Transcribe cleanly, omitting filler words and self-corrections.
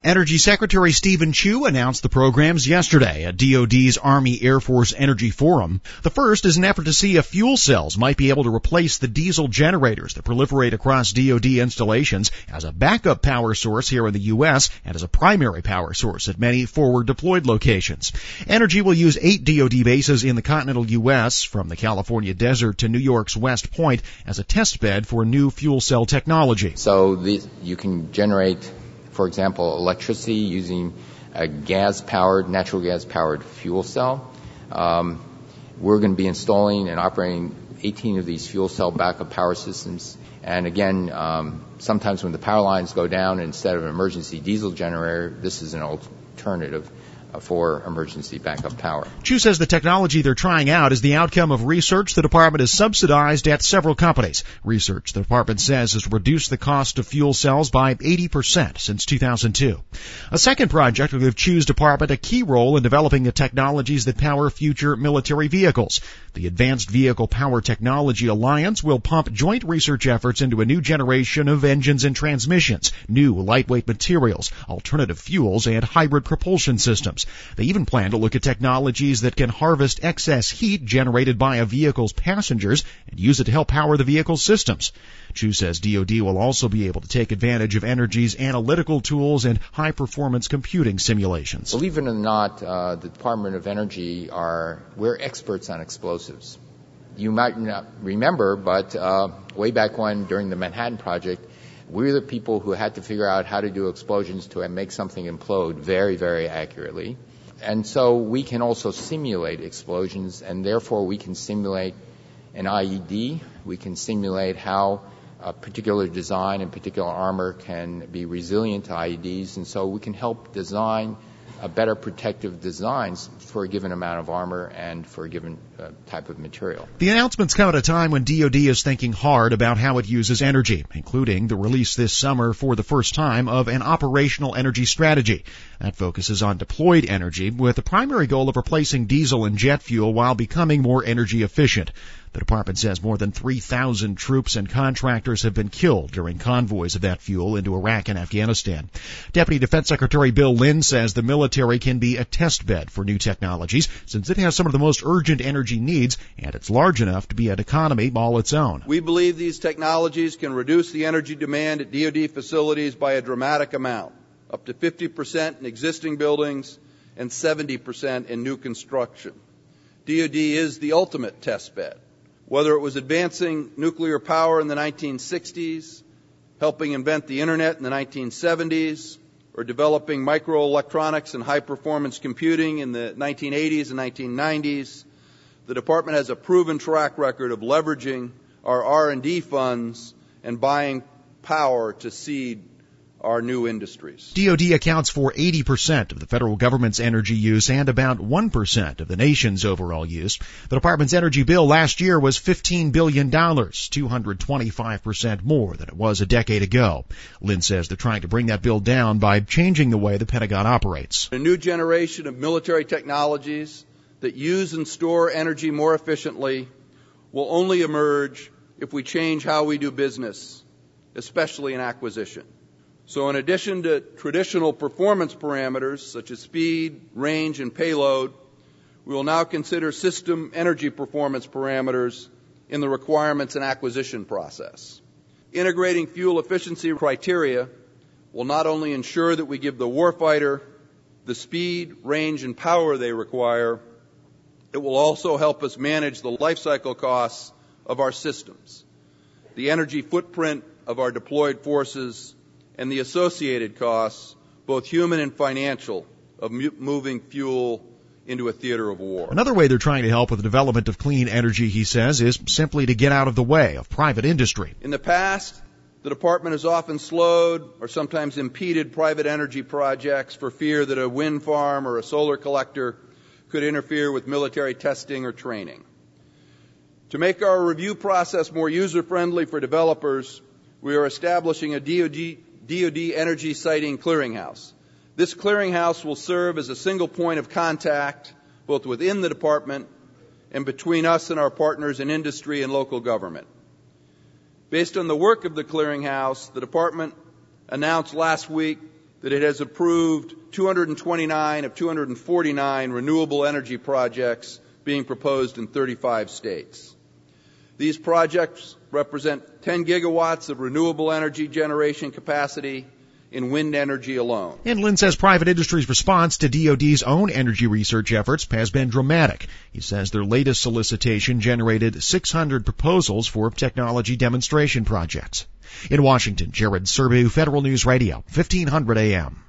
Energy Secretary Stephen Chu announced the programs yesterday at DoD's Army Air Force Energy Forum. The first is an effort to see if fuel cells might be able to replace the diesel generators that proliferate across DoD installations as a backup power source here in the U.S. and as a primary power source at many forward deployed locations. Energy will use 8 DoD bases in the continental U.S. from the California desert to New York's West Point as a test bed for new fuel cell technology. So you can generate, for example, electricity using a natural gas-powered fuel cell. We're going to be installing and operating 18 of these fuel cell backup power systems. And again, sometimes when the power lines go down, instead of an emergency diesel generator, this is an alternative for emergency backup power. Chu says the technology they're trying out is the outcome of research the department has subsidized at several companies. Research the department says has reduced the cost of fuel cells by 80% since 2002. A second project will give Chu's department a key role in developing the technologies that power future military vehicles. The Advanced Vehicle Power Technology Alliance will pump joint research efforts into a new generation of engines and transmissions, new lightweight materials, alternative fuels, and hybrid propulsion systems. They even plan to look at technologies that can harvest excess heat generated by a vehicle's passengers and use it to help power the vehicle's systems. Chu says DoD will also be able to take advantage of Energy's analytical tools and high-performance computing simulations. Believe it or not, the Department of Energy we're experts on explosives. You might not remember, but way back when, during the Manhattan Project, we were the people who had to figure out how to do explosions to make something implode very, very accurately. And so we can also simulate explosions, and therefore we can simulate an IED. We can simulate how a particular design and particular armor can be resilient to IEDs, and so we can help design better protective designs for a given amount of armor and for a given type of material. The announcements come at a time when DoD is thinking hard about how it uses energy, including the release this summer for the first time of an operational energy strategy. That focuses on deployed energy with the primary goal of replacing diesel and jet fuel while becoming more energy efficient. The department says more than 3,000 troops and contractors have been killed during convoys of that fuel into Iraq and Afghanistan. Deputy Defense Secretary Bill Lynn says the military can be a test bed for new technologies since it has some of the most urgent energy needs and it's large enough to be an economy all its own. We believe these technologies can reduce the energy demand at DoD facilities by a dramatic amount, up to 50% in existing buildings and 70% in new construction. DoD is the ultimate test bed. Whether it was advancing nuclear power in the 1960s, helping invent the internet in the 1970s, or developing microelectronics and high-performance computing in the 1980s and 1990s, the department has a proven track record of leveraging our R&D funds and buying power to seed our new industries. DoD accounts for 80% of the federal government's energy use and about 1% of the nation's overall use. The department's energy bill last year was $15 billion, 225% more than it was a decade ago. Lynn says they're trying to bring that bill down by changing the way the Pentagon operates. A new generation of military technologies that use and store energy more efficiently will only emerge if we change how we do business, especially in acquisition. So in addition to traditional performance parameters such as speed, range, and payload, we will now consider system energy performance parameters in the requirements and acquisition process. Integrating fuel efficiency criteria will not only ensure that we give the warfighter the speed, range, and power they require, it will also help us manage the life cycle costs of our systems, the energy footprint of our deployed forces, and the associated costs, both human and financial, of moving fuel into a theater of war. Another way they're trying to help with the development of clean energy, he says, is simply to get out of the way of private industry. In the past, the department has often slowed or sometimes impeded private energy projects for fear that a wind farm or a solar collector could interfere with military testing or training. To make our review process more user-friendly for developers, we are establishing a DoD Energy Siting Clearinghouse. This clearinghouse will serve as a single point of contact both within the department and between us and our partners in industry and local government. Based on the work of the clearinghouse, the department announced last week that it has approved 229 of 249 renewable energy projects being proposed in 35 states. These projects represent 10 gigawatts of renewable energy generation capacity in wind energy alone. And Lynn says private industry's response to DoD's own energy research efforts has been dramatic. He says their latest solicitation generated 600 proposals for technology demonstration projects. In Washington, Jared Serbu, Federal News Radio, 1500 AM.